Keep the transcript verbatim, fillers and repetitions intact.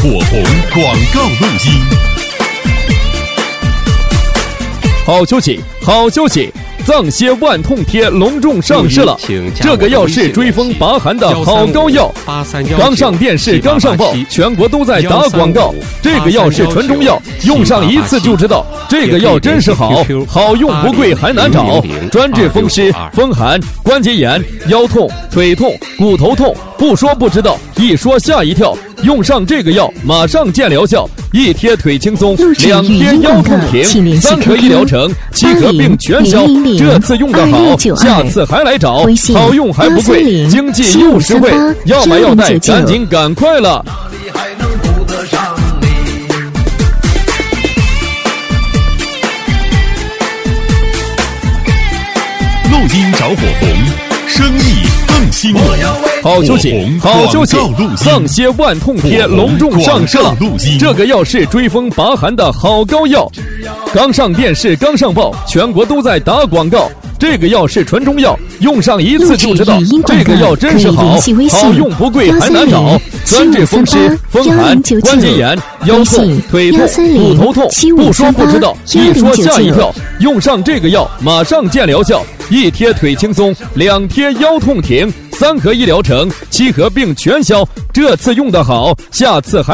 火红广告录音。 好消息，好消息！藏歇万痛贴隆重上市了，这个药是追风拔寒的好膏药，刚上电视刚上报，全国都在打广告。这个药是纯中药，用上一次就知道，这个药真是好，好用不贵还难找，专治风湿、风寒、关节炎、腰痛、腿痛、骨头痛，不说不知道，一说吓一跳。用上这个药，马上见疗效，一贴腿轻松，两贴腰痛停，三合一疗程，七合并全消。这次用的好，下次还来找，好用还不贵，经济又实惠，要买要带，赶紧赶快了！ 录音找火红，生意更兴隆。 好消息，好消息！藏歇万痛贴隆重上市了，这个药是追风拔寒的好膏药，刚上电视刚上报，全国都在打广告。这个药是纯中药，用上一次就知道，这个药真是好，好用不贵还难找，专治风湿、风寒、关节炎、腰痛、腿痛、骨头痛，不说不知道，一说吓一跳。用上这个药，马上见疗效，一贴腿轻松，两贴腰痛停，三合一疗程，七合并全消。这次用的好，下次还